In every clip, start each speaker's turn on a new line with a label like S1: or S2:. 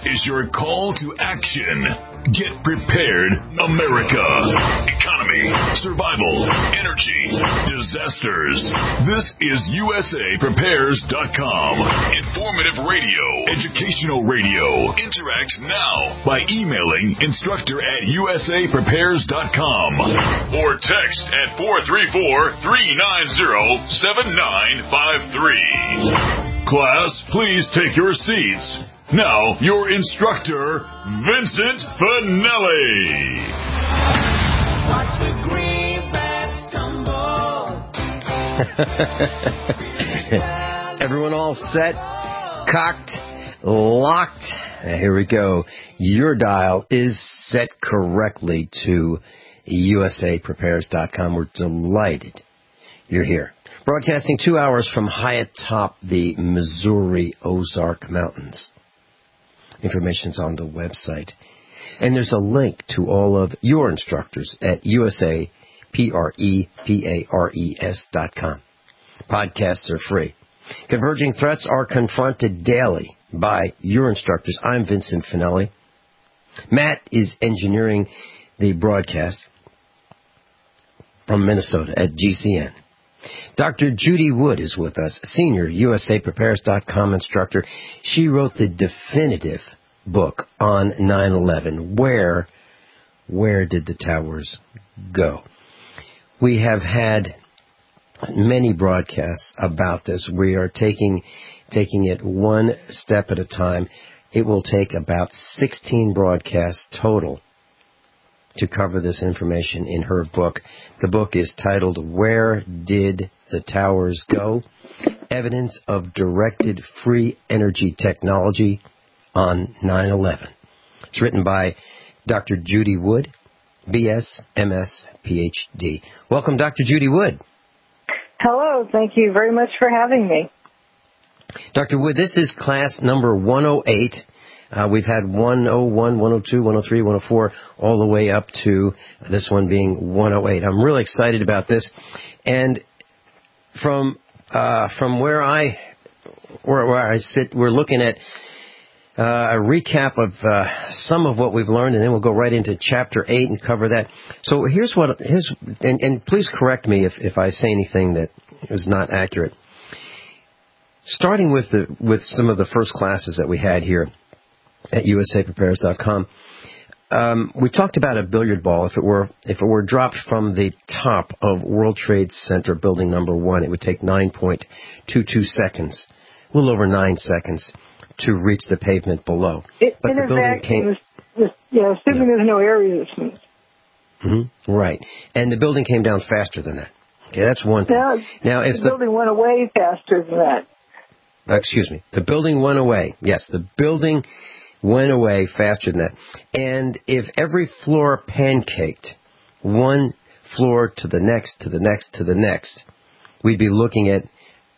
S1: is your call to action. Get prepared, America. Economy, survival, energy, disasters. This is USAPrepares.com. Informative radio, educational radio. Interact now by emailing instructor@USAPrepares.com or text at 434-390-7953. Class, please take your seats. Now, your instructor, Vincent Finelli.
S2: Watch the greenbacks tumble.
S3: Everyone all set, cocked, locked. Here we go. Your dial is set correctly to USAPrepares.com. We're delighted you're here. Broadcasting 2 hours from high atop the Missouri Ozark Mountains. Information's on the website. And there's a link to all of your instructors at USAPrepares.com. Podcasts are free. Converging threats are confronted daily by your instructors. I'm Vincent Finelli. Matt is engineering the broadcast from Minnesota at GCN. Dr. Judy Wood is with us, senior USAPrepares.com instructor. She wrote the definitive book on 9/11. Where did the towers go? We have had many broadcasts about this. We are taking it one step at a time. It will take about 16 broadcasts total to cover this information in her book. The book is titled, Where Did the Towers Go? Evidence of Directed Free Energy Technology on 9/11. It's written by Dr. Judy Wood, B.S., M.S., Ph.D. Welcome, Dr. Judy Wood.
S4: Hello. Thank you very much for having me.
S3: Dr. Wood, this is class number 108. We've had 101, 102, 103, 104, all the way up to this one being 108. I'm really excited about this. And from where I sit, we're looking at a recap of some of what we've learned, and then we'll go right into Chapter 8 and cover that. So here's and please correct me if I say anything that is not accurate. Starting with some of the first classes that we had here at USAPrepares.com, we talked about a billiard ball. If it were dropped from the top of World Trade Center building number 1, it would take 9.22 seconds, a little over 9 seconds, to reach the pavement below.
S4: But the building came... assuming there's no air resistance.
S3: Mm-hmm, right. And the building came down faster than that. Okay, that's one thing. Now, if the building
S4: went away faster than that.
S3: Excuse me. The building went away. Yes, the building went away faster than that. And if every floor pancaked one floor to the next, to the next, to the next, we'd be looking at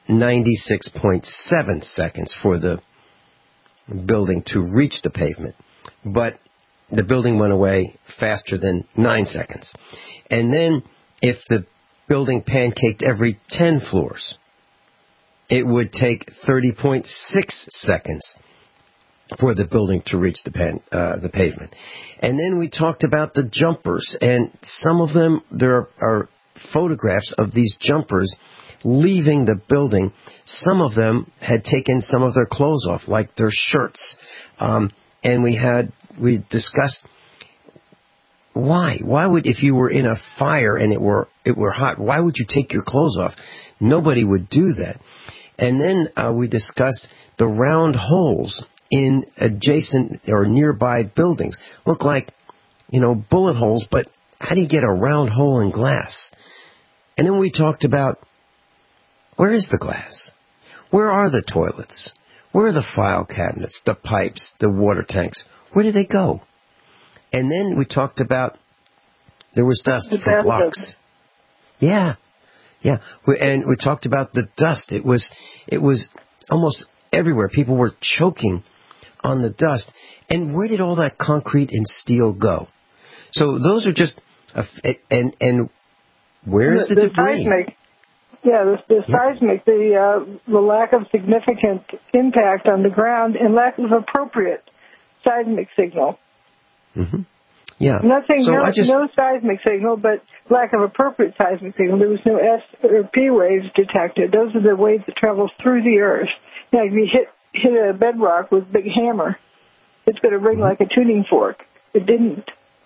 S3: 96.7 seconds for the building to reach the pavement. But the building went away faster than 9 seconds. And then if the building pancaked every 10 floors, it would take 30.6 seconds for the building to reach the pavement. And then we talked about the jumpers, and some of them, there are photographs of these jumpers leaving the building. Some of them had taken some of their clothes off, like their shirts. And we discussed why. Why would, if you were in a fire and it were hot, why would you take your clothes off? Nobody would do that. And then we discussed the round holes in adjacent or nearby buildings. Look like, bullet holes, but how do you get a round hole in glass? And then we talked about, where is the glass? Where are the toilets? Where are the file cabinets, the pipes, the water tanks? Where did they go? And then we talked about there was dust from blocks. Yeah. And we talked about the dust. It was almost everywhere. People were choking on the dust. And where did all that concrete and steel go? So those are just and where is the debris?
S4: Seismic. Yeah, the seismic, the lack of significant impact on the ground and lack of appropriate seismic signal.
S3: Mm-hmm. Yeah.
S4: I'm not saying
S3: so
S4: no seismic signal, but lack of appropriate seismic signal. There was no S or P waves detected. Those are the waves that travel through the earth. Now, if you hit a bedrock with a big hammer, it's going to ring like a tuning fork. It didn't.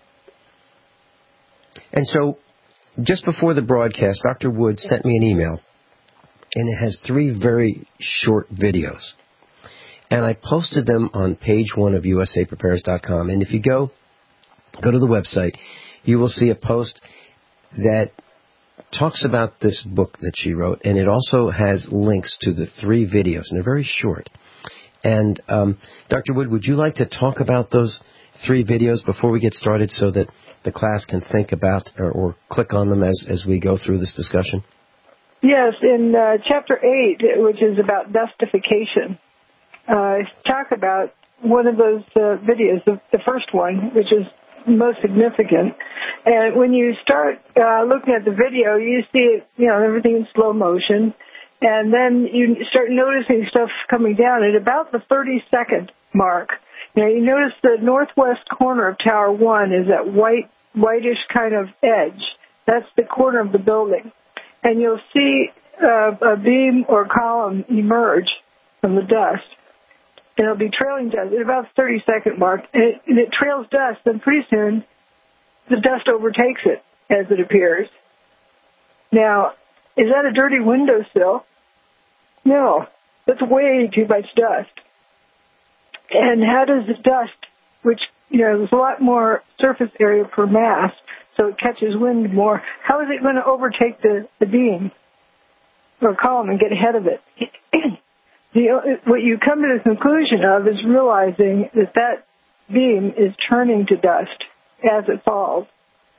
S3: And so, just before the broadcast, Dr. Wood sent me an email, and it has 3 very short videos. And I posted them on page 1 of usaprepares.com. And if you go to the website, you will see a post that talks about this book that she wrote, and it also has links to the 3 videos, and they're very short. And Dr. Wood, would you like to talk about those 3 videos before we get started so that the class can think about or click on them as we go through this discussion?
S4: Yes, in Chapter 8, which is about dustification, talk about one of those videos, the first one, which is most significant. And when you start looking at the video, you see it, everything in slow motion. And then you start noticing stuff coming down at about the 30-second mark. You notice the northwest corner of Tower 1 is that whitish kind of edge. That's the corner of the building. And you'll see a beam or column emerge from the dust. And it'll be trailing dust at about the 30-second mark. And it trails dust, and pretty soon the dust overtakes it as it appears. Now, is that a dirty windowsill? No, that's way too much dust. And how does the dust, which, there's a lot more surface area per mass, so it catches wind more, how is it going to overtake the beam or column and get ahead of it? What you come to the conclusion of is realizing that beam is turning to dust as it falls.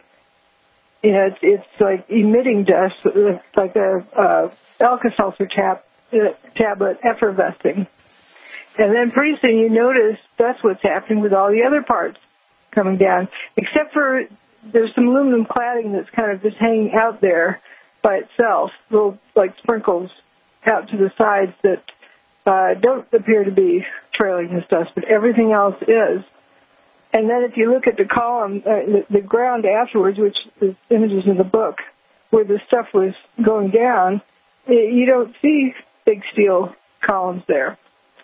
S4: It's like emitting dust, like a Alka-Seltzer tablet effervescing. And then pretty soon you notice that's what's happening with all the other parts coming down, except for there's some aluminum cladding that's kind of just hanging out there by itself, little like sprinkles out to the sides that don't appear to be trailing this dust, but everything else is. And then if you look at the column, the ground afterwards, which is images in the book, where the stuff was going down, you don't see big steel columns there.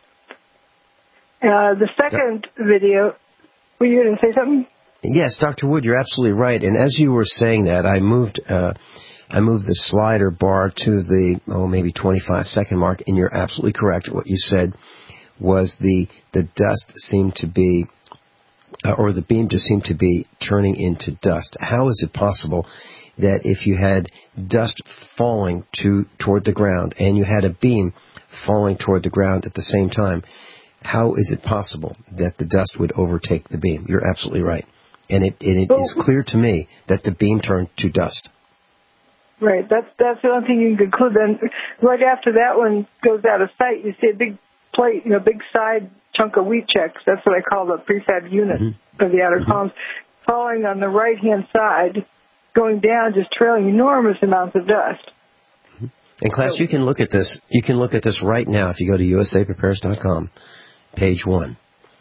S4: The second video, were you going to say something?
S3: Yes, Dr. Wood, you're absolutely right. And as you were saying that, I moved the slider bar to the maybe 25-second mark, and you're absolutely correct. What you said was the dust seemed to be, or the beam just seemed to be turning into dust. How is it possible that if you had dust falling toward the ground and you had a beam falling toward the ground at the same time, how is it possible that the dust would overtake the beam? You're absolutely right. And it is clear to me that the beam turned to dust.
S4: Right. That's the only thing you can conclude. Then right after that one goes out of sight, you see a big plate, big side chunk of wheat checks. That's what I call the prefab unit of the outer columns, falling on the right-hand side, going down, just trailing enormous amounts of dust.
S3: And class, you can look at this. You can look at this right now if you go to usaprepares.com, page 1,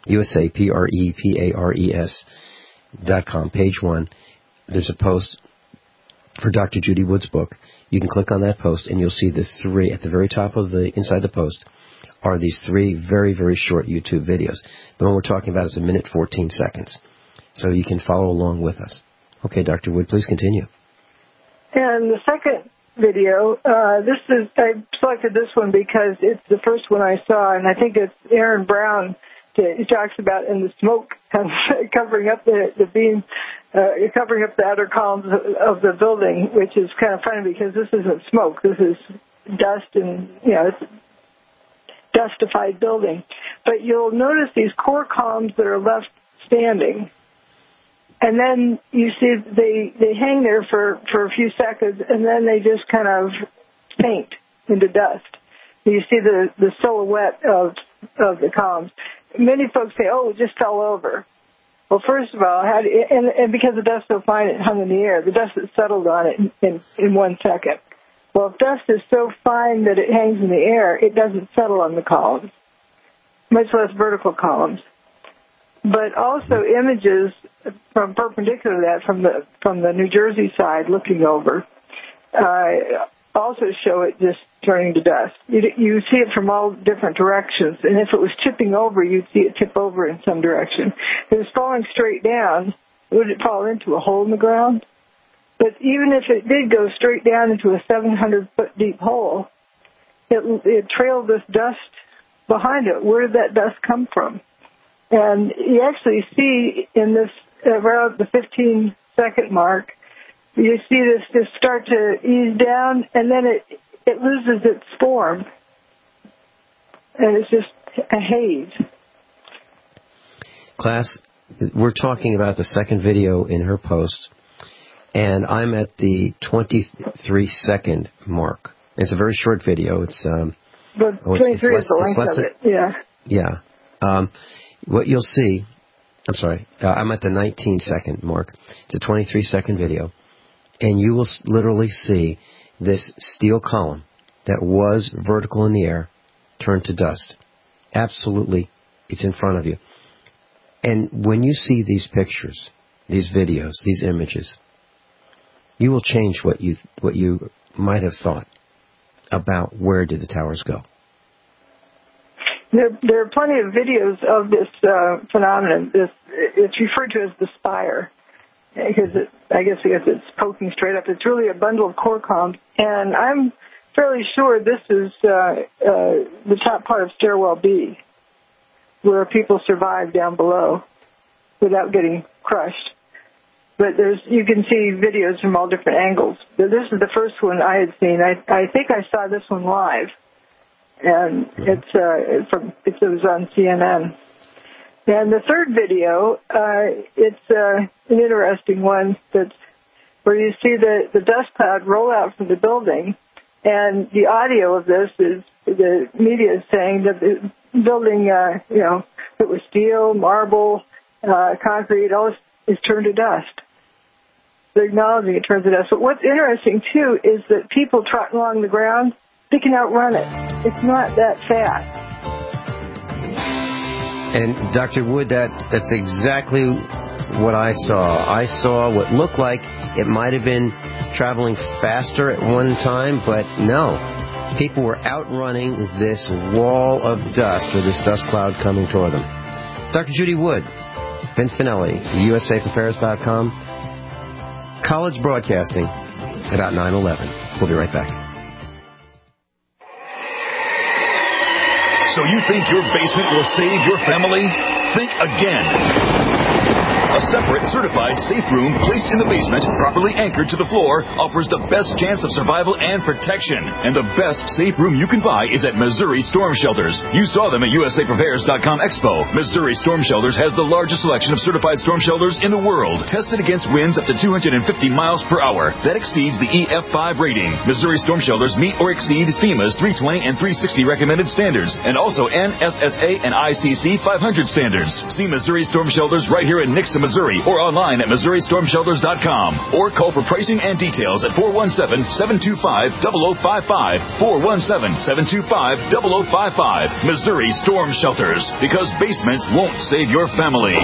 S3: usaprepares.com, page 1. There's a post for Dr. Judy Wood's book. You can click on that post, and you'll see the 3 at the very top of inside the post are these 3 very, very short YouTube videos. The one we're talking about is 1 minute 14 seconds. So you can follow along with us. Okay, Dr. Wood, please continue.
S4: And the second video, I selected this one because it's the first one I saw, and I think it's Aaron Brown. He talks about in the smoke covering up the beam, covering up the outer columns of the building, which is kind of funny because this isn't smoke. This is dust and, it's a dustified building. But you'll notice these core columns that are left standing. And then you see they hang there for a few seconds, and then they just kind of faint into dust. You see the silhouette of the columns. Many folks say, it just fell over. Well, first of all, and because the dust so fine it hung in the air, the dust that settled on it in 1 second. Well, if dust is so fine that it hangs in the air, it doesn't settle on the columns, much less vertical columns. but also images from perpendicular to that from the New Jersey side looking over also show it just turning to dust. You see it from all different directions, and if it was tipping over, you'd see it tip over in some direction. If it was falling straight down, would it fall into a hole in the ground? But even if it did go straight down into a 700-foot deep hole, it trailed this dust behind it. Where did that dust come from? And you actually see in this, around the 15-second mark, you see this just start to ease down, and then it loses its form. And it's just a haze.
S3: Class, we're talking about the second video in her post, and I'm at the 23-second mark. It's a very short video. It's
S4: 23 is the length of it, yeah.
S3: Yeah. What you'll see, I'm sorry, I'm at the 19-second mark. It's a 23-second video, and you will literally see this steel column that was vertical in the air turn to dust. Absolutely, it's in front of you. And when you see these pictures, these videos, these images, you will change what you might have thought about where did the towers go.
S4: There are plenty of videos of this phenomenon. It's referred to as the spire, because it's poking straight up. It's really a bundle of core columns, and I'm fairly sure this is the top part of Stairwell B, where people survive down below without getting crushed. But you can see videos from all different angles. This is the first one I had seen. I think I saw this one live, and it was on CNN. And the third video, it's an interesting one where you see the dust cloud roll out from the building, and the audio of this is the media is saying that the building, it was steel, marble, concrete, all this is turned to dust. They're acknowledging it turns to dust. But what's interesting, too, is that people trotting along the ground, they can outrun it. It's not that fast.
S3: And Dr. Wood, that's exactly what I saw. I saw what looked like it might have been traveling faster at one time, but no. People were outrunning this wall of dust, or this dust cloud coming toward them. Dr. Judy Wood, Vince Finelli, USAPrepares.com, college broadcasting about 9/11. We'll be right back.
S1: So you think your basement will save your family? Think again. A separate, certified safe room placed in the basement, properly anchored to the floor, offers the best chance of survival and protection. And the best safe room you can buy is at Missouri Storm Shelters. You saw them at USAPrepares.com Expo. Missouri Storm Shelters has the largest selection of certified storm shelters in the world, tested against winds up to 250 miles per hour. That exceeds the EF5 rating. Missouri Storm Shelters meet or exceed FEMA's 320 and 360 recommended standards, and also NSSA and ICC 500 standards. See Missouri Storm Shelters right here in Nixon, Missouri, or online at MissouriStormShelters.com, or call for pricing and details at 417-725-0055, 417-725-0055. Missouri Storm Shelters, because basements won't save your family.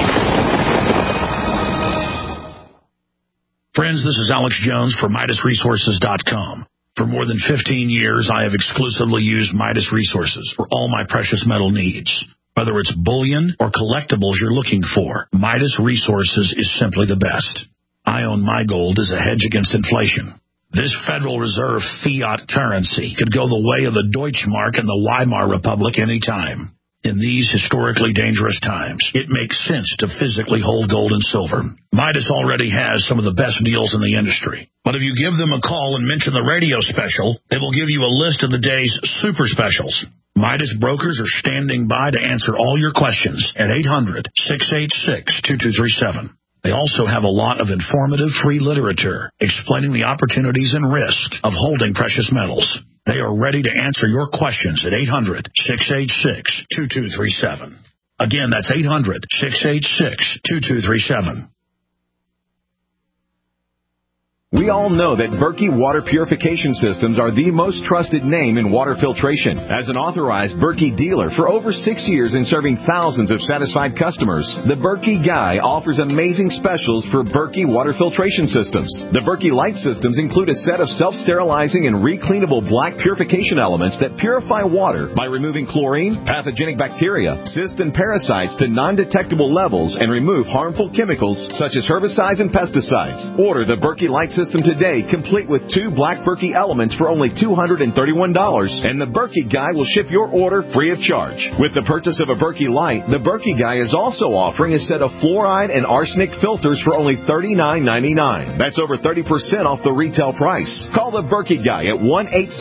S5: Friends, this is Alex Jones for MidasResources.com. For more than 15 years, I have exclusively used Midas Resources for all my precious metal needs. Whether it's bullion or collectibles you're looking for, Midas Resources is simply the best. I own my gold as a hedge against inflation. This Federal Reserve fiat currency could go the way of the Deutschmark and the Weimar Republic any time. In these historically dangerous times, it makes sense to physically hold gold and silver. Midas already has some of the best deals in the industry. But if you give them a call and mention the radio special, they will give you a list of the day's super specials. Midas brokers are standing by to answer all your questions at 800-686-2237. They also have a lot of informative free literature explaining the opportunities and risk of holding precious metals. They are ready to answer your questions at 800-686-2237. Again, that's 800-686-2237.
S6: 686-2237. We all know that Berkey Water Purification Systems are the most trusted name in water filtration. As an authorized Berkey dealer for over 6 years and serving thousands of satisfied customers, the Berkey Guy offers amazing specials for Berkey water filtration systems. The Berkey Light systems include a set of self-sterilizing and recleanable black purification elements that purify water by removing chlorine, pathogenic bacteria, cysts, and parasites to non-detectable levels and remove harmful chemicals such as herbicides and pesticides. Order the Berkey Light system today, complete with 2 black Berkey elements for only $231, and the Berkey Guy will ship your order free of charge. With the purchase of a Berkey Light, the Berkey Guy is also offering a set of fluoride and arsenic filters for only $39.99. That's over 30% off the retail price. Call the Berkey Guy at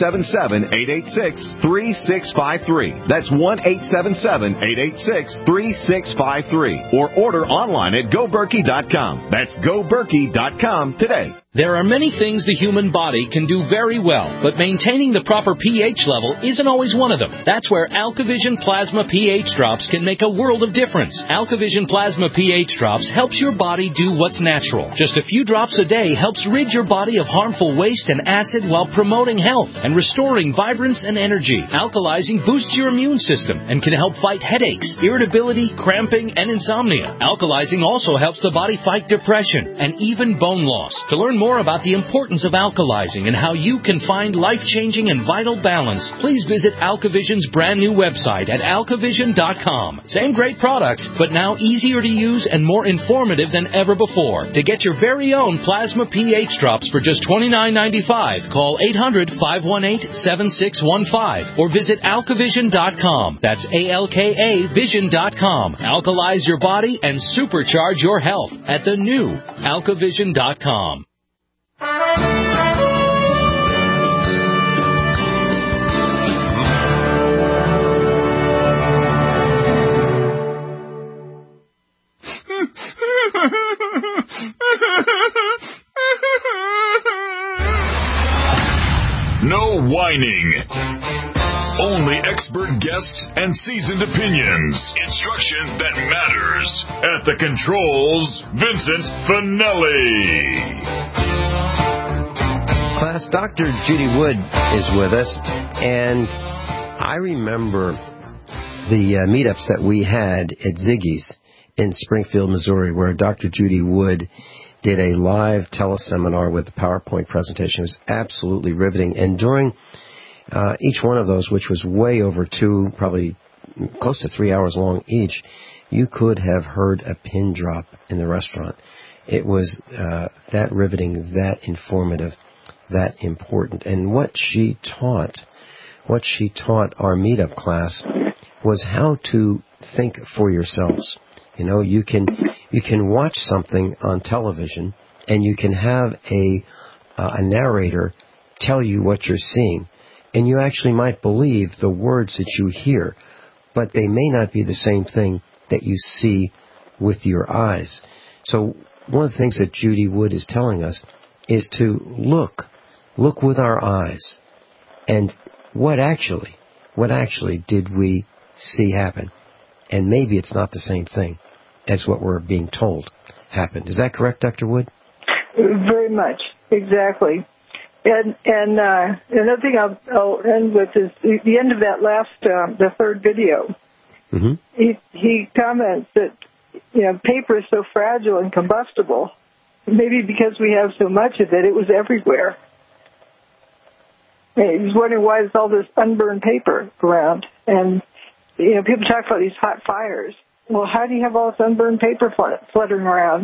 S6: 1-877-886-3653. That's 1-877-886-3653. Or order online at GoBerkey.com. That's GoBerkey.com today.
S7: There are many things the human body can do very well, but maintaining the proper pH level isn't always one of them. That's where AlkaVision Plasma pH Drops can make a world of difference. AlkaVision Plasma pH Drops helps your body do what's natural. Just a few drops a day helps rid your body of harmful waste and acid while promoting health and restoring vibrance and energy. Alkalizing boosts your immune system and can help fight headaches, irritability, cramping, and insomnia. Alkalizing also helps the body fight depression and even bone loss. To learn more about the importance of alkalizing and how you can find life-changing and vital balance, please visit AlkaVision's brand new website at alkavision.com. Same great products, but now easier to use and more informative than ever before. To get your very own Plasma pH Drops for just $29.95, call 800-518-7615 or visit alkavision.com. That's ALKA Vision.com. Alkalize your body and supercharge your health at the new alkavision.com.
S1: No whining. Only expert guests and seasoned opinions. Instruction that matters. At the controls, Vincent Finelli.
S3: Class, Dr. Judy Wood is with us, and I remember the meetups that we had at Ziggy's in Springfield, Missouri, where Dr. Judy Wood did a live teleseminar with a PowerPoint presentation. It was absolutely riveting, and during each one of those, which was way over 2, probably close to 3 hours long each, you could have heard a pin drop in the restaurant. It was that riveting, that informative, that important. And what she taught our meetup class was how to think for yourselves. You know, you can watch something on television and you can have a narrator tell you what you're seeing, and you actually might believe the words that you hear, but they may not be the same thing that you see with your eyes. So one of the things that Judy Wood is telling us is to look with our eyes, and what actually did we see happen? And maybe it's not the same thing as what we're being told happened. Is that correct, Dr. Wood?
S4: Very much, exactly. And another thing I'll end with is the end of that last, the third video.
S3: Mm-hmm.
S4: He comments that, you know, paper is so fragile and combustible. Maybe because we have so much of it, it was everywhere. He was wondering why there's all this unburned paper around. And, you know, people talk about these hot fires. Well, how do you have all this unburned paper fluttering around?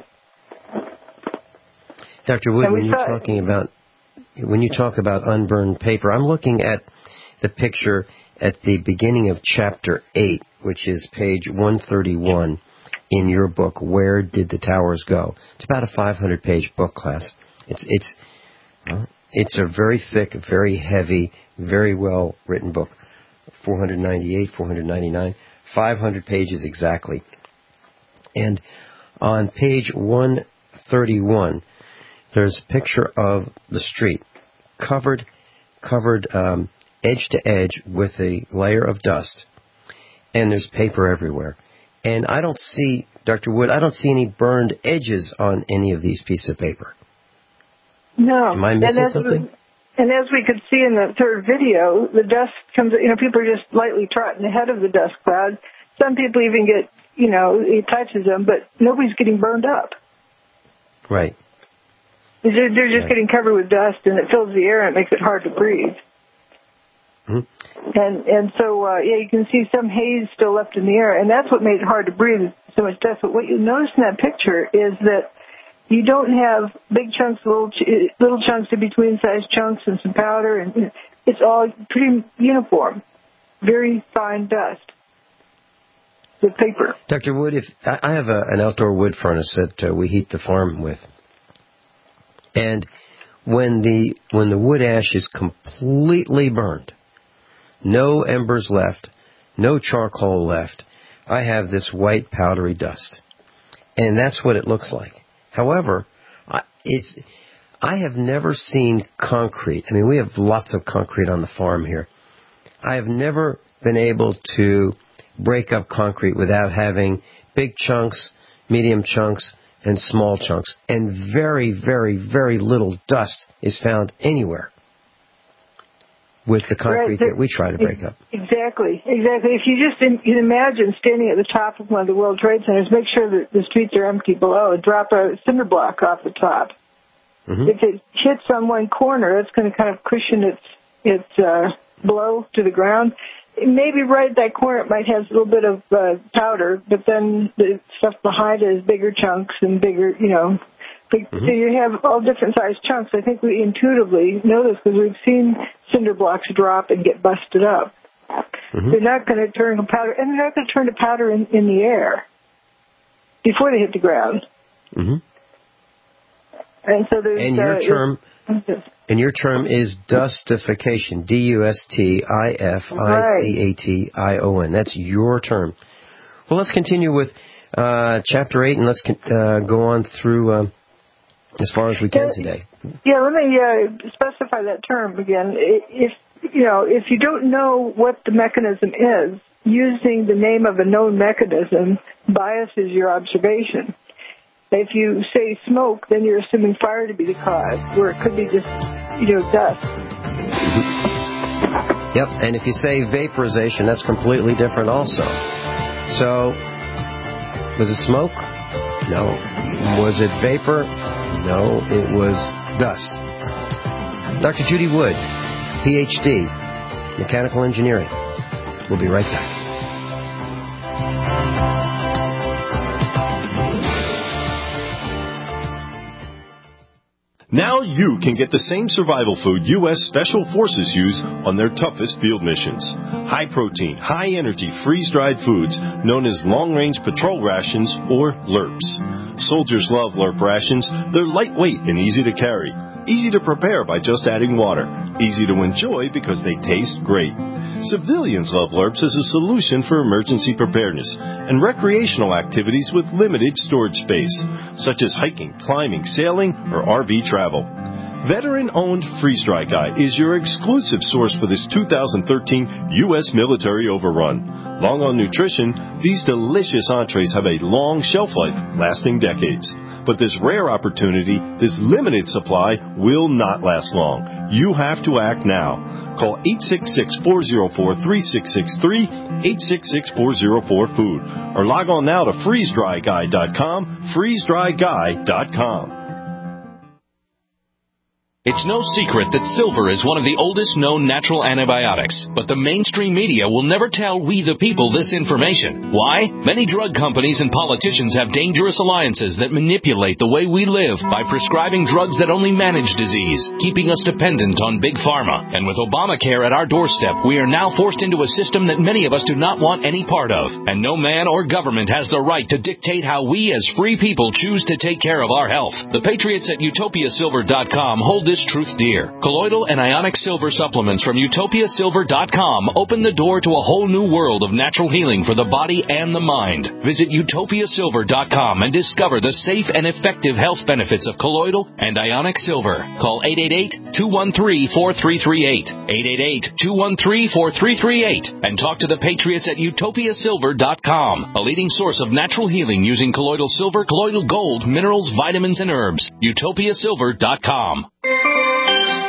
S3: Dr. Wood, when you talk about unburned paper, I'm looking at the picture at the beginning of Chapter 8, which is page 131 in your book, Where Did the Towers Go? It's about a 500-page book, class. It's a very thick, very heavy, very well-written book. 498, 499, 500 pages exactly. And on page 131, there's a picture of the street covered edge to edge with a layer of dust, and there's paper everywhere. And I don't see, Dr. Wood, I don't see any burned edges on any of these pieces of paper.
S4: No.
S3: Am I missing something?
S4: And as we could see in the third video, the dust comes, people are just lightly trotting ahead of the dust cloud. Some people even get, it touches them, but nobody's getting burned up.
S3: Right.
S4: They're just getting covered with dust, and it fills the air and it makes it hard to breathe.
S3: Mm-hmm.
S4: And so, you can see some haze still left in the air, and that's what made it hard to breathe, so much dust. But what you notice in that picture is that you don't have big chunks, little chunks in between sized chunks and some powder, and it's all pretty uniform, very fine dust with paper.
S3: Dr. Wood, if I have an outdoor wood furnace that we heat the farm with, and when the wood ash is completely burned, no embers left, no charcoal left, I have this white powdery dust, and that's what it looks like. However, I have never seen concrete. I mean, we have lots of concrete on the farm here. I have never been able to break up concrete without having big chunks, medium chunks, and small chunks. And very, very, very little dust is found anywhere with the concrete that we try to break up.
S4: Exactly. If you just imagine standing at the top of one of the World Trade Centers, make sure that the streets are empty below, and drop a cinder block off the top. Mm-hmm. If it hits on one corner, it's going to kind of cushion its blow to the ground. Maybe right at that corner it might have a little bit of powder, but then the stuff behind it is bigger chunks and bigger, So you have all different sized chunks. I think we intuitively know this because we've seen cinder blocks drop and get busted up. Mm-hmm. They're not going to turn to powder, and they're not going to turn to powder in the air before they hit the ground. Mm-hmm. And so there's
S3: and your term is dustification, D-U-S-T-I-F-I-C-A-T-I-O-N. That's your term. Well, let's continue with Chapter 8, and let's go on through as far as we can today.
S4: Yeah, let me specify that term again. If you don't know what the mechanism is, using the name of a known mechanism biases your observation. If you say smoke, then you're assuming fire to be the cause, where it could be just, dust.
S3: Yep, and if you say vaporization, that's completely different also. So, was it smoke? No. Was it vapor? No, it was dust. Dr. Judy Wood, Ph.D., Mechanical Engineering. We'll be right back.
S8: Now you can get the same survival food U.S. Special Forces use on their toughest field missions. High-protein, high-energy, freeze-dried foods known as long-range patrol rations, or LRRPs. Soldiers love LRRP rations. They're lightweight and easy to carry. Easy to prepare by just adding water. Easy to enjoy because they taste great. Civilians love LRRPs as a solution for emergency preparedness and recreational activities with limited storage space, such as hiking, climbing, sailing, or RV travel. Veteran-owned Freeze Dry Guy is your exclusive source for this 2013 U.S. military overrun. Long on nutrition, these delicious entrees have a long shelf life, lasting decades. But this rare opportunity, this limited supply, will not last long. You have to act now. Call 866-404-3663, 866-404-FOOD, or log on now to freezedryguy.com, freezedryguy.com.
S7: It's no secret that silver is one of the oldest known natural antibiotics, but the mainstream media will never tell we the people this information. Why? Many drug companies and politicians have dangerous alliances that manipulate the way we live by prescribing drugs that only manage disease, keeping us dependent on big pharma. And with Obamacare at our doorstep, we are now forced into a system that many of us do not want any part of. And no man or government has the right to dictate how we as free people choose to take care of our health. The Patriots at UtopiaSilver.com hold this truth dear. Colloidal and ionic silver supplements from UtopiaSilver.com open the door to a whole new world of natural healing for the body and the mind. Visit UtopiaSilver.com and discover the safe and effective health benefits of colloidal and ionic silver. Call 888-213-4338, 888-213-4338, and talk to the Patriots at UtopiaSilver.com, a leading source of natural healing using colloidal silver, colloidal gold, minerals, vitamins, and herbs. UtopiaSilver.com.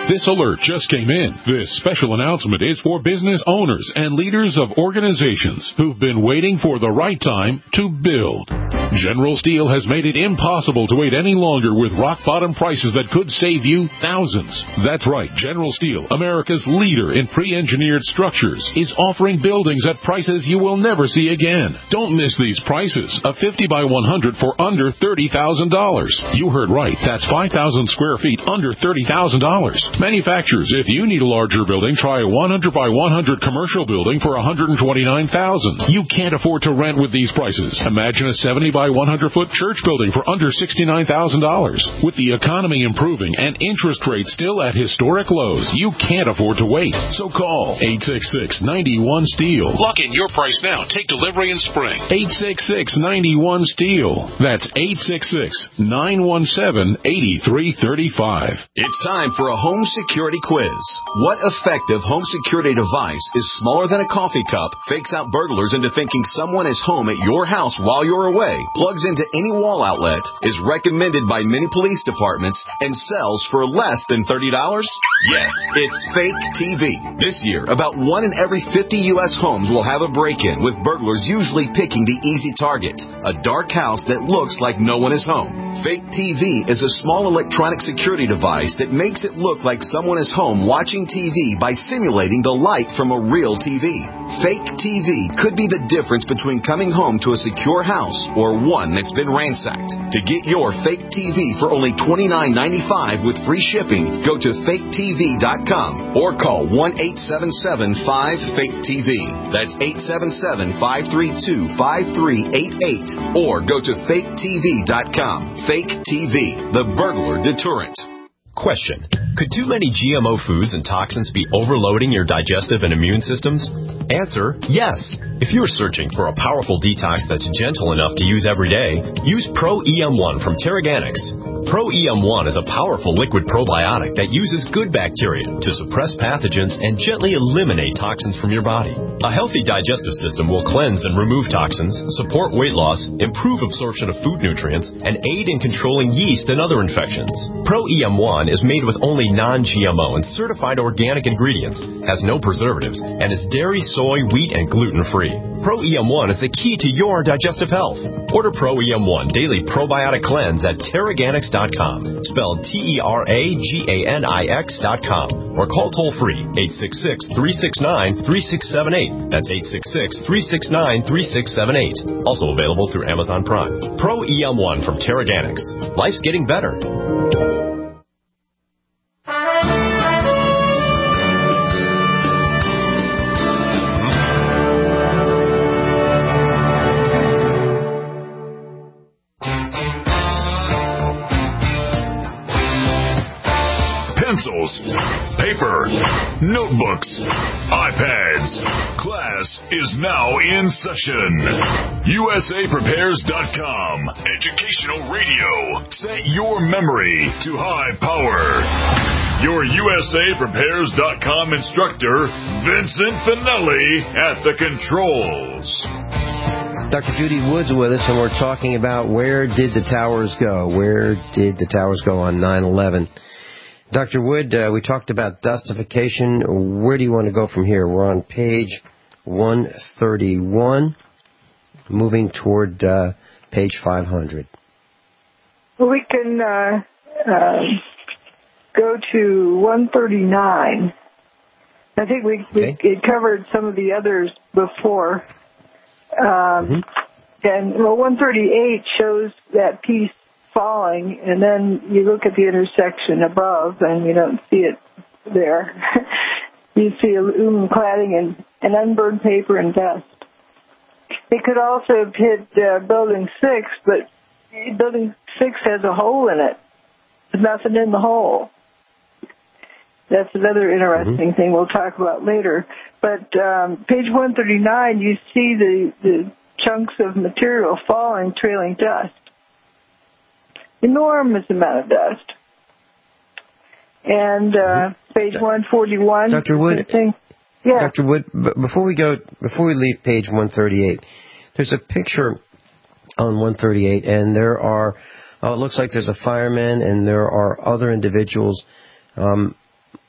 S9: This alert just came in. This special announcement is for business owners and leaders of organizations who've been waiting for the right time to build. General Steel has made it impossible to wait any longer with rock-bottom prices that could save you thousands. That's right. General Steel, America's leader in pre-engineered structures, is offering buildings at prices you will never see again. Don't miss these prices. A 50 by 100 for under $30,000. You heard right. That's 5,000 square feet under $30,000. Manufacturers, if you need a larger building, try a 100 by 100 commercial building for $129,000. You can't afford to rent with these prices. Imagine a 70 by 100 foot church building for under $69,000. With the economy improving and interest rates still at historic lows, you can't afford to wait. So call 866-91-STEEL. Lock in your price now. Take delivery in spring. 866-91-STEEL. That's 866-917-8335.
S1: It's time for a home security quiz. What effective home security device is smaller than a coffee cup, fakes out burglars into thinking someone is home at your house while you're away, plugs into any wall outlet, is recommended by many police departments, and sells for less than $30? Yes, it's Fake TV. This year, about 1 in every 50 U.S. homes will have a break-in, with burglars usually picking the easy target, a dark house that looks like no one is home. Fake TV is a small electronic security device that makes it look like someone is home watching TV by simulating the light from a real TV. Fake TV could be the difference between coming home to a secure house or one that's been ransacked. To get your Fake TV for only $29.95 with free shipping, go to faketv.com or call 1-877-5-FAKE-TV. That's 877-532-5388 or go to faketv.com. Fake TV, the burglar deterrent.
S10: Question. Could too many GMO foods and toxins be overloading your digestive and immune systems? Answer, yes. If you're searching for a powerful detox that's gentle enough to use every day, use Pro-EM1 from Terraganics. Pro-EM1 is a powerful liquid probiotic that uses good bacteria to suppress pathogens and gently eliminate toxins from your body. A healthy digestive system will cleanse and remove toxins, support weight loss, improve absorption of food nutrients, and aid in controlling yeast and other infections. Pro-EM1 is made with only non-GMO and certified organic ingredients, has no preservatives, and is dairy, soy, wheat, and gluten-free. Pro-EM1 is the key to your digestive health. Order Pro-EM1 Daily Probiotic Cleanse at Terraganics.com, spelled Terraganix.com, or call toll-free 866-369-3678. That's 866-369-3678. Also available through Amazon Prime. Pro-EM1 from Terraganics. Life's getting better.
S11: Pencils, paper, notebooks, iPads. Class is now in session. USAPrepares.com. Educational radio. Set your memory to high power. Your USAPrepares.com instructor, Vincent Finelli, at the controls.
S3: Dr. Judy Wood's with us, and we're talking about where did the towers go? Where did the towers go on 9/11? Dr. Wood, we talked about dustification. Where do you want to go from here? We're on page 131, moving toward page 500.
S4: Well, we can go to 139. I think we covered some of the others before. And 138 shows that piece falling, and then you look at the intersection above, and you don't see it there. You see aluminum cladding and unburned paper and dust. It could also have hit Building 6, but Building 6 has a hole in it. There's nothing in the hole. That's another interesting thing we'll talk about later. But page 139, you see the chunks of material falling, trailing dust. Enormous amount of dust. And page 141.
S3: Dr. Wood, Dr. Wood, before we leave page 138, there's a picture on 138, and there are, it looks like there's a fireman, and there are other individuals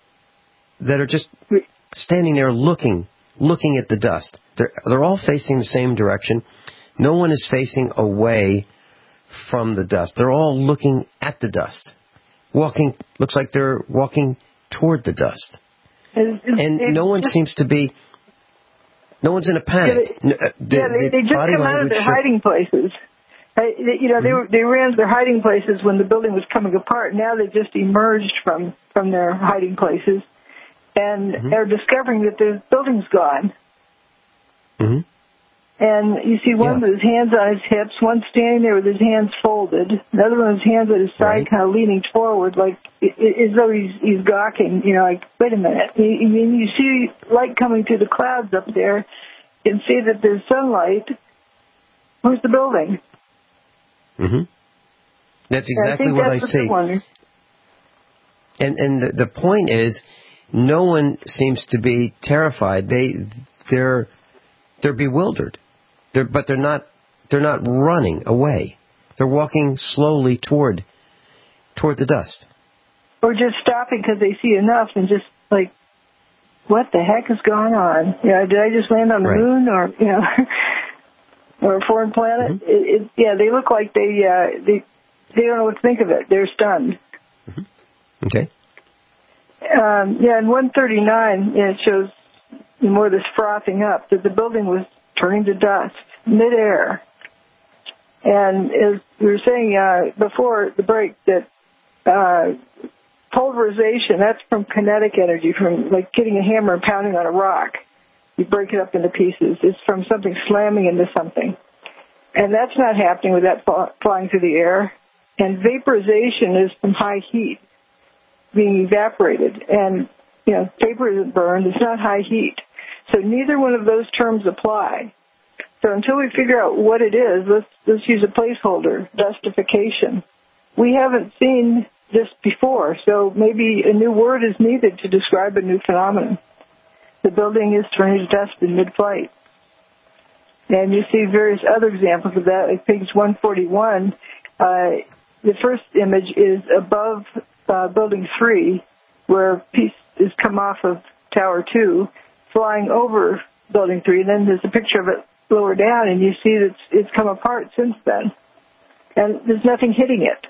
S3: that are just standing there looking at the dust. They're all facing the same direction. No one is facing away from the dust. They're all looking at the dust. Looks like they're walking toward the dust. And no one seems to be, no one's in a panic.
S4: They just come out of their hiding places. They ran to their hiding places when the building was coming apart. Now they just emerged from their hiding places and are discovering that the building's gone.
S3: Mm-hmm.
S4: And you see one with his hands on his hips, one standing there with his hands folded, another one with his hands at his side, kind of leaning forward, like as though he's gawking. Like, wait a minute. You see light coming through the clouds up there, and see that there's sunlight. Where's the building?
S3: Mm-hmm. That's exactly what I see. And the point is, no one seems to be terrified. They're bewildered. But they're not running away. They're walking slowly toward the dust.
S4: Or just stopping because they see enough and just like, what the heck is going on? Did I just land on the moon or or a foreign planet? Mm-hmm. They look like they don't know what to think of it. They're stunned.
S3: Mm-hmm. Okay.
S4: In 139, it shows more of this frothing up, that the building was turning to dust midair. And as we were saying before the break, that pulverization, that's from kinetic energy, from like getting a hammer and pounding on a rock. You break it up into pieces. It's from something slamming into something. And that's not happening with that flying through the air. And vaporization is from high heat being evaporated. And, vapor isn't burned. It's not high heat. So neither one of those terms apply. So until we figure out what it is, let's use a placeholder, dustification. We haven't seen this before, so maybe a new word is needed to describe a new phenomenon. The building is turning to dust in mid-flight. And you see various other examples of that, like page 141. The first image is above Building 3, where a piece has come off of Tower 2, flying over Building 3, and then there's a picture of it lower down, and you see that it's come apart since then. And there's nothing hitting it.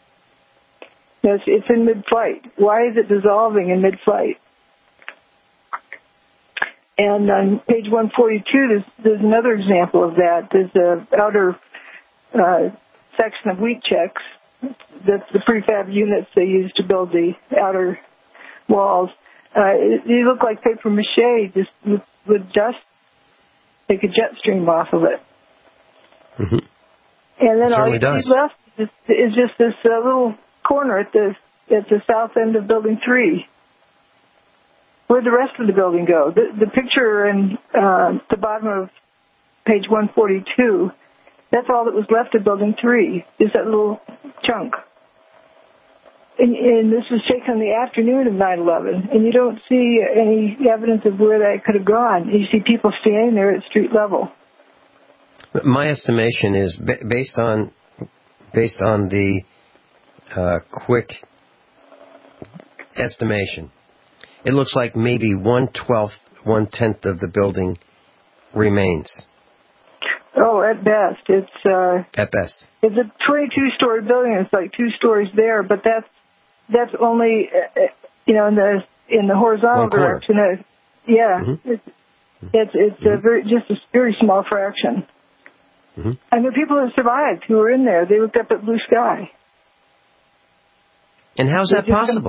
S4: It's in mid-flight. Why is it dissolving in mid-flight? And on page 142, there's another example of that. There's an outer section of wheat checks. That's the prefab units they use to build the outer walls. They look like paper mache, just with dust, like a jet stream off of it.
S3: Mm-hmm.
S4: And then all you see left is just this little corner at the south end of Building 3. Where'd the rest of the building go? The picture in the bottom of page 142, that's all that was left of Building 3, is that little chunk. And this was taken in the afternoon of 9/11, and you don't see any evidence of where that could have gone. You see people standing there at street level.
S3: My estimation is based on the quick estimation. It looks like maybe 1/12, 1/10 of the building remains.
S4: Oh, at best, it's
S3: at best.
S4: It's a 22-story building. It's like 2 stories there, but that's only in the horizontal direction.
S3: Mm-hmm.
S4: It's a very small fraction.
S3: Mm-hmm.
S4: And the people that survived who were in there, they looked up at blue sky.
S3: And how's that possible?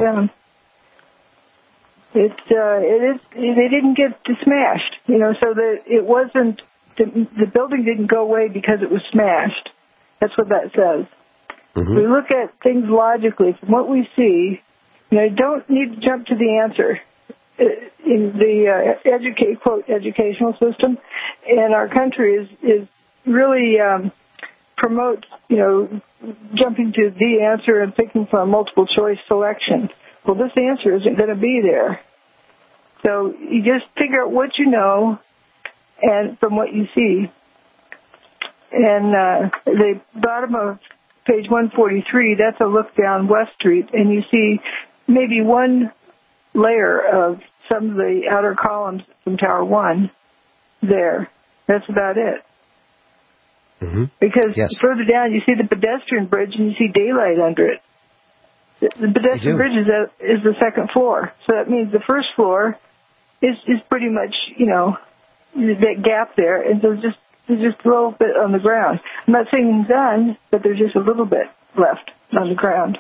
S4: It is. They didn't get smashed, so that it wasn't. The building didn't go away because it was smashed. That's what that says.
S3: Mm-hmm.
S4: We look at things logically from what we see. You don't need to jump to the answer. In the educational system, and our country is really promotes jumping to the answer and picking from a multiple choice selection. Well, this answer isn't going to be there. So you just figure out what you know and from what you see. And the bottom of page 143, that's a look down West Street, and you see maybe one layer of some of the outer columns from Tower 1 there. That's about it.
S3: Mm-hmm.
S4: Because
S3: yes.
S4: further down, you see the pedestrian bridge and you see daylight under it. The pedestrian bridge is the second floor. So that means the first floor is pretty much, that gap there. And so there's just a little bit on the ground. I'm not saying it's done, but there's just a little bit left on the ground.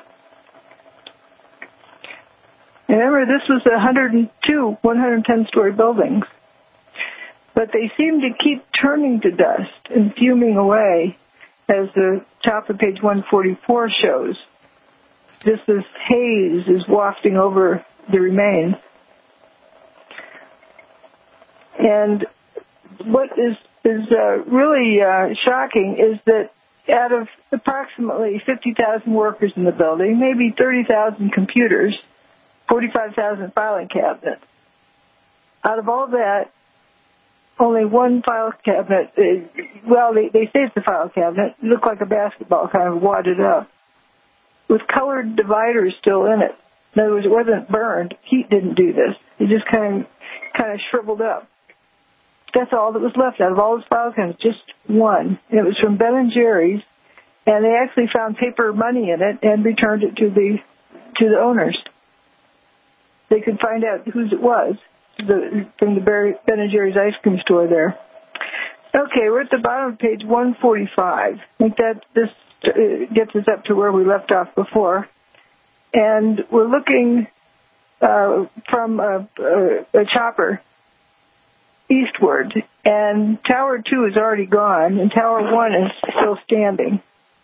S4: And remember, this was 110-story buildings. But they seem to keep turning to dust and fuming away, as the top of page 144 shows. Just this haze is wafting over the remains. And what is really shocking is that out of approximately 50,000 workers in the building, maybe 30,000 computers, 45,000 filing cabinets, out of all that, only one file cabinet, they say it's a file cabinet, it looked like a basketball kind of wadded up, with colored dividers still in it. In other words, it wasn't burned. Heat didn't do this. It just kind of shriveled up. That's all that was left out of all those file cabinets, just one. And it was from Ben & Jerry's, and they actually found paper money in it and returned it to the owners. They could find out whose it was. From the Ben & Jerry's ice cream store there. Okay, we're at the bottom of page 145. I think that this gets us up to where we left off before. And we're looking from a chopper eastward. And Tower 2 is already gone, and Tower 1 is still standing.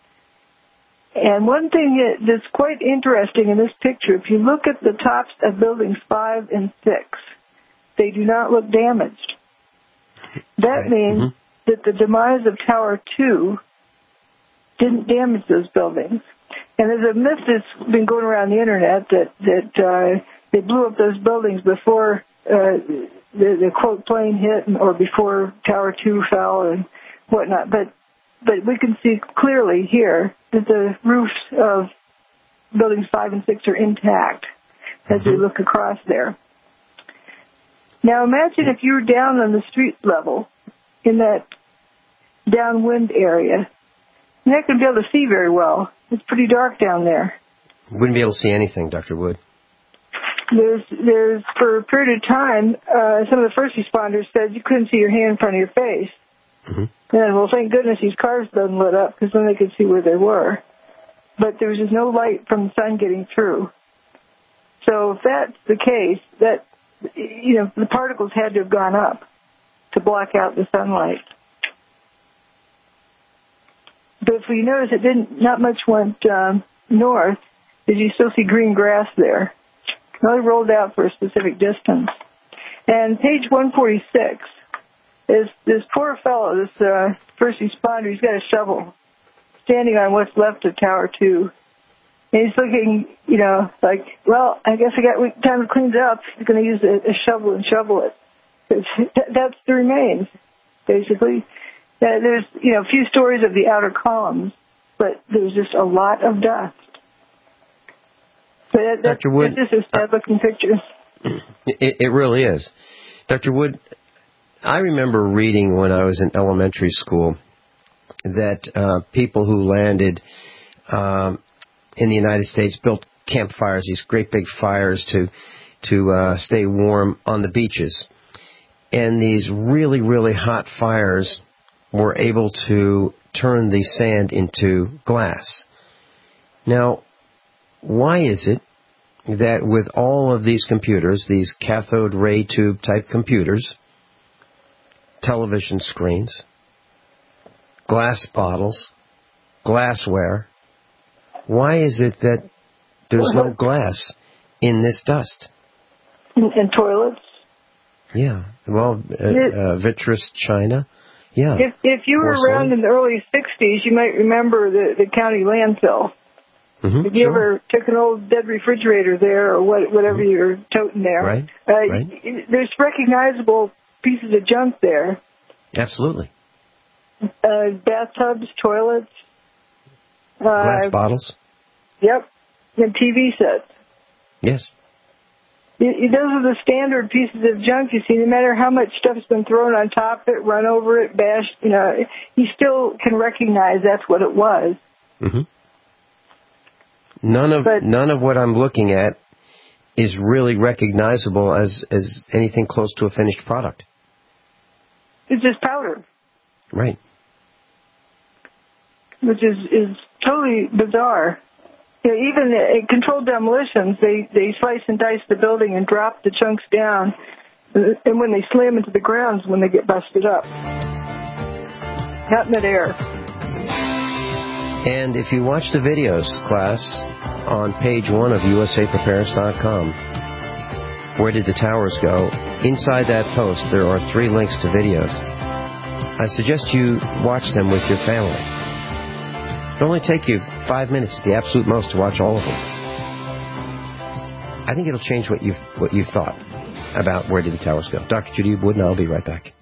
S4: And one thing that's quite interesting in this picture, if you look at the tops of buildings 5 and 6, they do not look damaged. That means that the demise of Tower 2 didn't damage those buildings. And there's a myth that's been going around the Internet that they blew up those buildings before the quote plane hit or before Tower 2 fell and whatnot. But we can see clearly here that the roofs of buildings 5 and 6 are intact as we look across there. Now imagine if you were down on the street level in that downwind area. You're not going to be able to see very well. It's pretty dark down there.
S3: Wouldn't be able to see anything, Dr. Wood.
S4: There's for a period of time, some of the first responders said you couldn't see your hand in front of your face. Mm-hmm. And well, thank goodness these cars didn't lit up because then they could see where they were. But there was just no light from the sun getting through. So if that's the case, that the particles had to have gone up to block out the sunlight. But if you notice, not much went north, because you still see green grass there. It only rolled out for a specific distance. And page 146 is this poor fellow, this first responder. He's got a shovel standing on what's left of Tower 2. And he's looking, like, well, I guess I got time to clean it up. He's going to use a shovel and shovel it. That's the remains, basically. There's, a few stories of the outer columns, but there's just a lot of dust. So
S3: Dr. Wood,
S4: that's just a sad-looking picture.
S3: It really is. Dr. Wood, I remember reading when I was in elementary school that people who landed in the United States built campfires, these great big fires to stay warm on the beaches. And these really, really hot fires were able to turn the sand into glass. Now, why is it that with all of these computers, these cathode ray tube type computers, television screens, glass bottles, glassware, why is it that there's no glass in this dust?
S4: In toilets?
S3: Yeah. Well, vitreous china. Yeah.
S4: If you were around in the early 60s, you might remember the county landfill.
S3: Mm-hmm,
S4: if you ever took an old dead refrigerator there or whatever you're toting there,
S3: right.
S4: There's recognizable pieces of junk there.
S3: Absolutely.
S4: Bathtubs, toilets.
S3: Glass bottles.
S4: Yep. And TV sets.
S3: Yes.
S4: Those are the standard pieces of junk you see. No matter how much stuff's been thrown on top of it, run over it, bashed, you still can recognize that's what it was.
S3: Mm-hmm. None of what I'm looking at is really recognizable as anything close to a finished product.
S4: It's just powder.
S3: Right.
S4: Which is totally bizarre. Even in controlled demolitions, they slice and dice the building and drop the chunks down, and when they slam into the ground is when they get busted up. Not midair.
S3: And if you watch the videos, class, on page 1 of USAPrepares.com, where did the towers go? Inside that post, there are 3 links to videos. I suggest you watch them with your family. It'll only take you 5 minutes at the absolute most to watch all of them. I think it'll change what you've thought about where did the towers go. Dr. Judy Wood, and I'll be right back.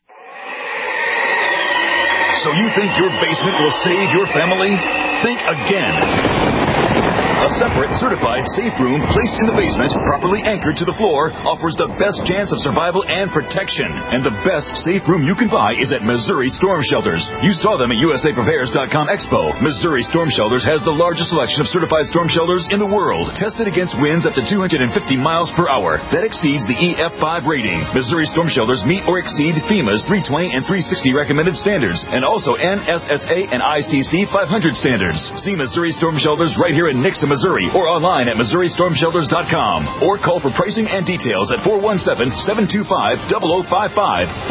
S1: So you think your basement will save your family? Think again. A separate, certified safe room placed in the basement, properly anchored to the floor, offers the best chance of survival and protection. And the best safe room you can buy is at Missouri Storm Shelters. You saw them at USAPrepares.com Expo. Missouri Storm Shelters has the largest selection of certified storm shelters in the world, tested against winds up to 250 miles per hour. That exceeds the EF5 rating. Missouri Storm Shelters meet or exceed FEMA's 320 and 360 recommended standards, and also NSSA and ICC 500 standards. See Missouri Storm Shelters right here in Nixon, Missouri, or online at MissouriStormShelters.com, or call for pricing and details at 417-725-0055,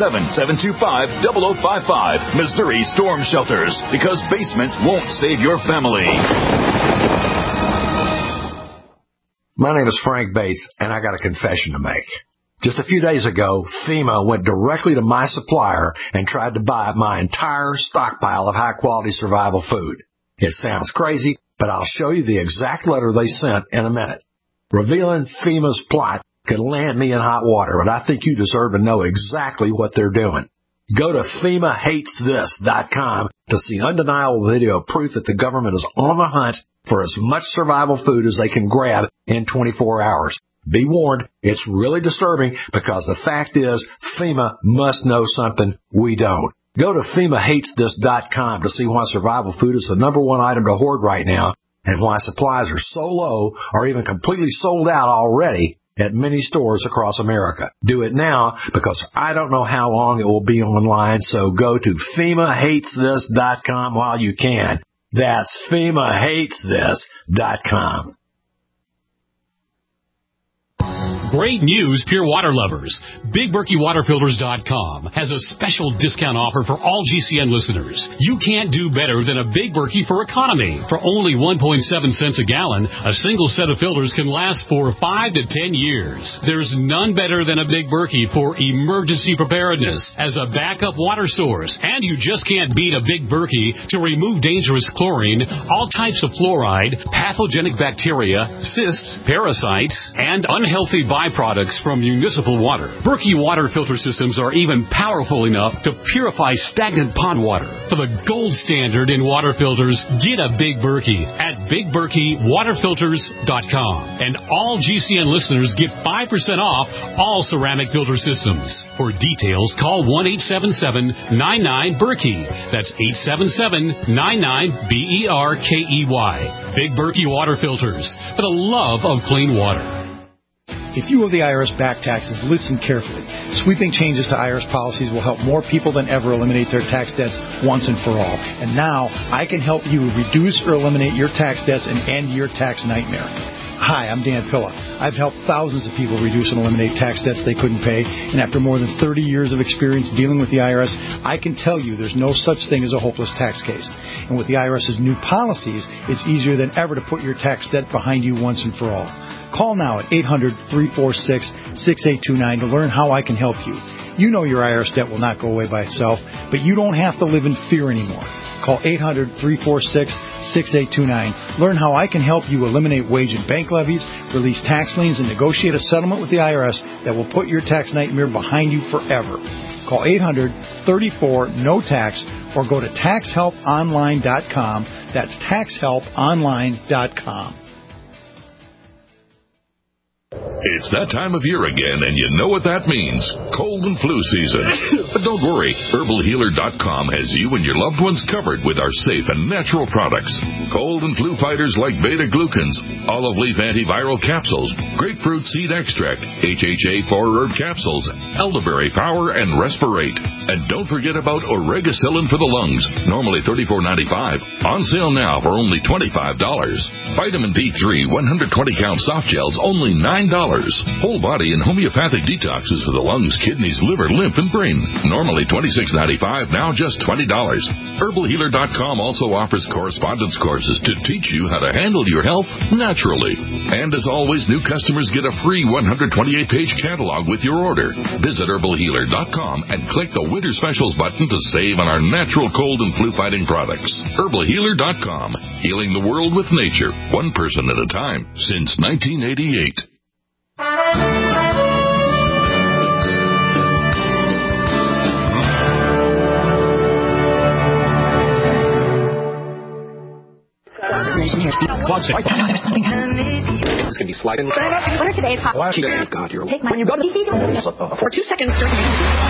S1: 417-725-0055. Missouri Storm Shelters, because basements won't save your family.
S12: My name is Frank Bates, and I got a confession to make. Just a few days ago, FEMA went directly to my supplier and tried to buy my entire stockpile of high-quality survival food. It sounds crazy, but I'll show you the exact letter they sent in a minute. Revealing FEMA's plot could land me in hot water, but I think you deserve to know exactly what they're doing. Go to FEMAHatesThis.com to see undeniable video proof that the government is on the hunt for as much survival food as they can grab in 24 hours. Be warned, it's really disturbing because the fact is FEMA must know something we don't. Go to FEMAHatesThis.com to see why survival food is the number one item to hoard right now and why supplies are so low or even completely sold out already at many stores across America. Do it now because I don't know how long it will be online, so go to FEMAHatesThis.com while you can. That's FEMAHatesThis.com.
S13: Great news, Pure Water lovers. BigBerkeyWaterFilters.com has a special discount offer for all GCN listeners. You can't do better than a Big Berkey for economy. For only 1.7 cents a gallon, a single set of filters can last for 5 to 10 years. There's none better than a Big Berkey for emergency preparedness as a backup water source. And you just can't beat a Big Berkey to remove dangerous chlorine, all types of fluoride, pathogenic bacteria, cysts, parasites, and unhealthy byproducts from municipal water. Berkey water filter systems are even powerful enough to purify stagnant pond water. For the gold standard in water filters, get a Big Berkey at BigBerkeyWaterFilters.com. And all GCN listeners get 5% off all ceramic filter systems. For details, call 1-877-99-BERKEY. That's 877-99-BERKEY. Big Berkey Water Filters, for the love of clean water.
S14: If you owe the IRS back taxes, listen carefully. Sweeping changes to IRS policies will help more people than ever eliminate their tax debts once and for all. And now, I can help you reduce or eliminate your tax debts and end your tax nightmare. Hi, I'm Dan Pilla. I've helped thousands of people reduce and eliminate tax debts they couldn't pay, and after more than 30 years of experience dealing with the IRS, I can tell you there's no such thing as a hopeless tax case. And with the IRS's new policies, it's easier than ever to put your tax debt behind you once and for all. Call now at 800-346-6829 to learn how I can help you. You know your IRS debt will not go away by itself, but you don't have to live in fear anymore. Call 800-346-6829. Learn how I can help you eliminate wage and bank levies, release tax liens, and negotiate a settlement with the IRS that will put your tax nightmare behind you forever. Call 800-34-NO-TAX or go to TaxHelpOnline.com. That's TaxHelpOnline.com.
S11: It's that time of year again, and you know what that means. Cold and flu season. But don't worry. HerbalHealer.com has you and your loved ones covered with our safe and natural products. Cold and flu fighters like beta-glucans, olive leaf antiviral capsules, grapefruit seed extract, HHA 4-herb capsules, elderberry power, and Respirate. And don't forget about Oregacillin for the lungs, normally $34.95. On sale now for only $25. Vitamin D3 120-count soft gels, only $9. Whole body and homeopathic detoxes for the lungs, kidneys, liver, lymph, and brain. Normally $26.95, now just $20. HerbalHealer.com also offers correspondence courses to teach you how to handle your health naturally. And as always, new customers get a free 128-page catalog with your order. Visit HerbalHealer.com and click the Winter Specials button to save on our natural cold and flu-fighting products. HerbalHealer.com, healing the world with nature, one person at a time, since 1988.
S15: It's going to be sliding. What are today's hot? Oh, God, you're... Take my... When you go to the... For 2 seconds during...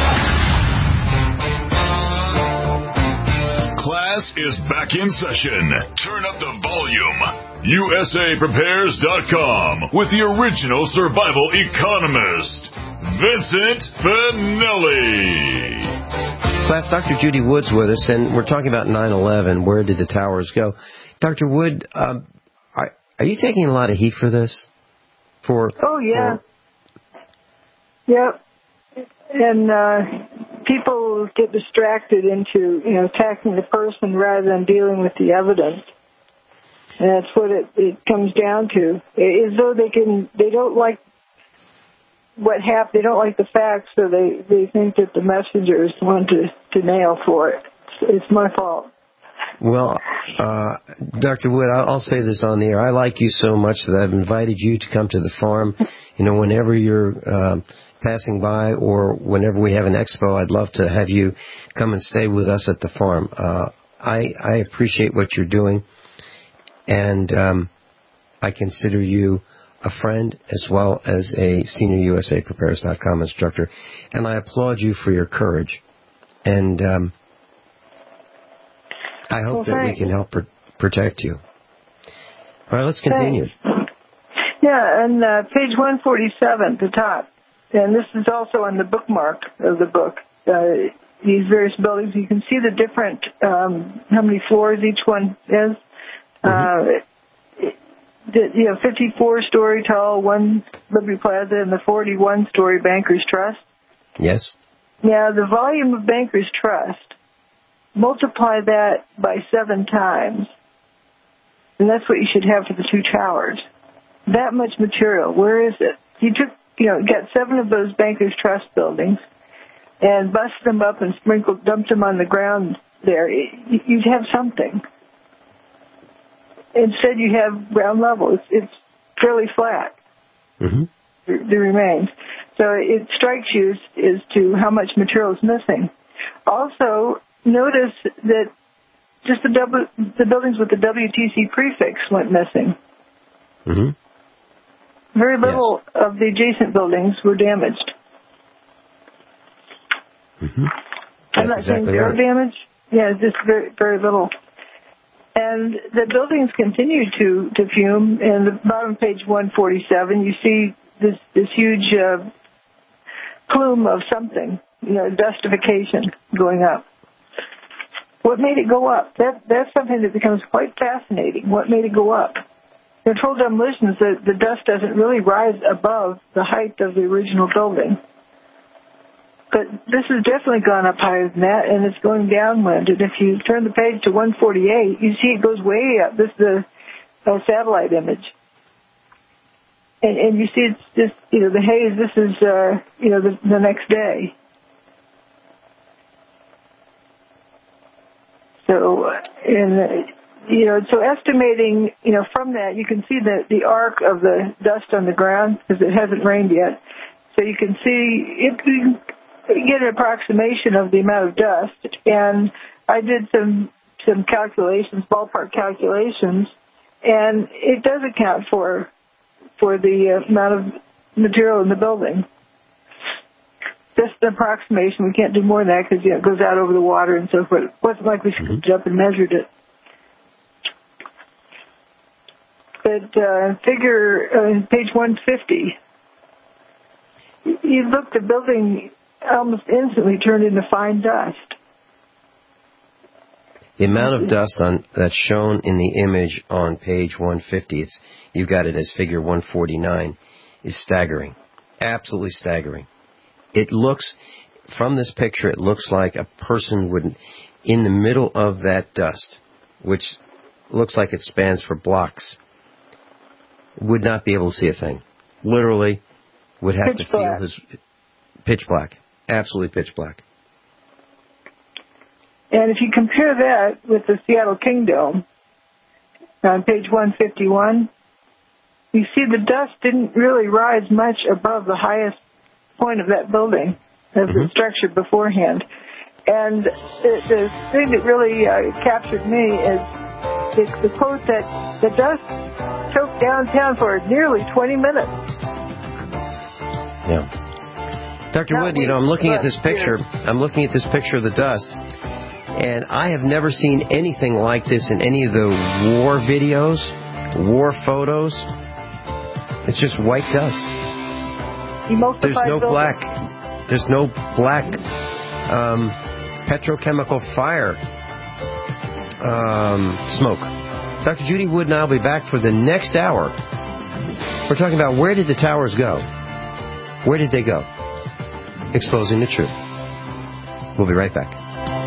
S11: Class is back in session. Turn up the volume. USAPrepares.com with the original survival economist, Vincent Finelli.
S3: Class, Dr. Judy Wood's with us, and we're talking about 9/11. Where did the towers go? Dr. Wood, are you taking a lot of heat for this?
S4: Oh, yeah. Yep. And people get distracted into, attacking the person rather than dealing with the evidence. And that's what it comes down to. As though they don't like what happened, they don't like the facts, so they think that the messengers want to nail for it. It's my fault.
S3: Well, Dr. Wood, I'll say this on the air. I like you so much that I've invited you to come to the farm. Whenever you're passing by or whenever we have an expo, I'd love to have you come and stay with us at the farm. I appreciate what you're doing, and I consider you a friend as well as a senior USAPrepares.com instructor, and I applaud you for your courage. And I hope that we can help protect you. All right, let's continue.
S4: Thanks. Yeah, and page 147 at the top, and this is also on the bookmark of the book, these various buildings. You can see the different, how many floors each one is. 54-story tall, one Liberty Plaza, and the 41-story Bankers Trust.
S3: Yes.
S4: Now, the volume of Bankers Trust, multiply that by 7 times, and that's what you should have for the 2 towers. That much material. Where is it? You took, got 7 of those Bankers Trust buildings and busted them up and dumped them on the ground there. You'd have something. Instead, you have ground level. It's fairly flat.
S3: Mm-hmm.
S4: The remains. So it strikes you as to how much material is missing. Also, notice that just the buildings with the WTC prefix went missing.
S3: Mm-hmm.
S4: Very little of the adjacent buildings were damaged.
S3: Mm-hmm.
S4: I'm not saying zero damage. Yeah, just very, very little. And the buildings continue to fume. And the bottom page 147, you see this huge plume of something, dustification going up. What made it go up? That's something that becomes quite fascinating. What made it go up? Controlled demolitions, the dust doesn't really rise above the height of the original building. But this has definitely gone up higher than that, and it's going downwind. And if you turn the page to 148, you see it goes way up. This is a satellite image. And you see it's just, the haze, this is, the next day. So, so estimating, from that, you can see the arc of the dust on the ground because it hasn't rained yet. So you can see, you can get an approximation of the amount of dust. And I did some calculations, ballpark calculations, and it does account for the amount of material in the building. Just an approximation. We can't do more than that because it goes out over the water and so forth. It wasn't like we scooped it up and measured it. But page 150, you look, the building almost instantly turned into fine dust.
S3: The amount of dust that's shown in the image on page 150, you've got it as figure 149, is staggering. Absolutely staggering. It looks, from this picture, it looks like a person would, in the middle of that dust, which looks like it spans for blocks, would not be able to see a thing. Literally would have to feel his pitch black. Absolutely pitch black.
S4: And if you compare that with the Seattle Kingdome, on page 151, you see the dust didn't really rise much above the highest point of that building as the structure beforehand. And the thing that really captured me is the quote that the dust choked downtown for nearly 20 minutes.
S3: Yeah. Dr. Wood, I'm looking at this picture. I'm looking at this picture of the dust. And I have never seen anything like this in any of the war videos, war photos. It's just white dust. There's no black. There's no black petrochemical fire smoke. Dr. Judy Wood and I will be back for the next hour. We're talking about where did the towers go? Where did they go? Exposing the truth. We'll be right back.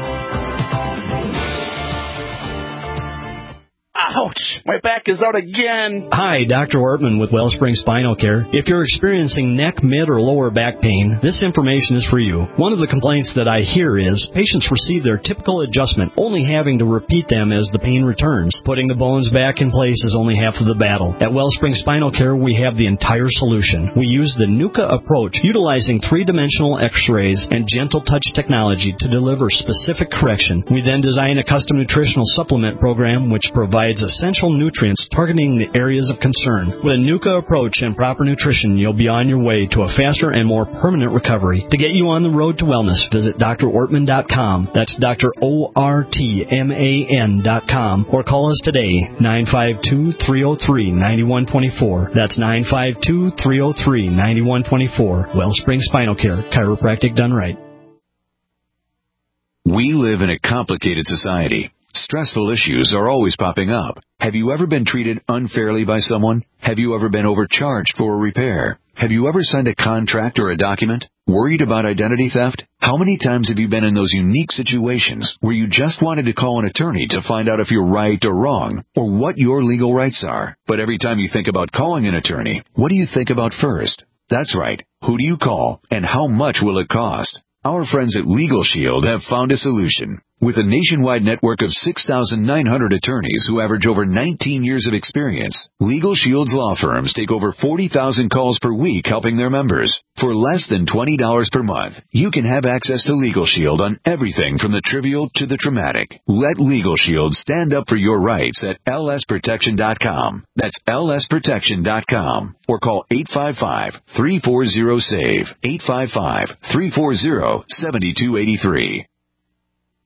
S16: Ouch! My back is out again.
S17: Hi, Dr. Ortman with Wellspring Spinal Care. If you're experiencing neck, mid, or lower back pain, this information is for you. One of the complaints that I hear is patients receive their typical adjustment, only having to repeat them as the pain returns. Putting the bones back in place is only half of the battle. At Wellspring Spinal Care, we have the entire solution. We use the NUCA approach, utilizing three-dimensional x-rays and gentle touch technology to deliver specific correction. We then design a custom nutritional supplement program which provides essential nutrients targeting the areas of concern. With a NUCA approach and proper nutrition, you'll be on your way to a faster and more permanent recovery. To get you on the road to wellness, visit drortman.com. That's drortman.com. Or call us today, 952-303-9124. That's 952-303-9124. Wellspring Spinal Care, chiropractic done right.
S18: We live in a complicated society. Stressful issues are always popping up. Have you ever been treated unfairly by someone? Have you ever been overcharged for a repair? Have you ever signed a contract or a document? Worried about identity theft? How many times have you been in those unique situations where you just wanted to call an attorney to find out if you're right or wrong, or what your legal rights are? But every time you think about calling an attorney, what do you think about first? That's right. Who do you call, and how much will it cost? Our friends at Legal Shield have found a solution. With a nationwide network of 6,900 attorneys who average over 19 years of experience, Legal Shield's law firms take over 40,000 calls per week helping their members. For less than $20 per month, you can have access to Legal Shield on everything from the trivial to the traumatic. Let Legal Shield stand up for your rights at lsprotection.com. That's lsprotection.com. Or call 855-340-SAVE, 855-340-7283.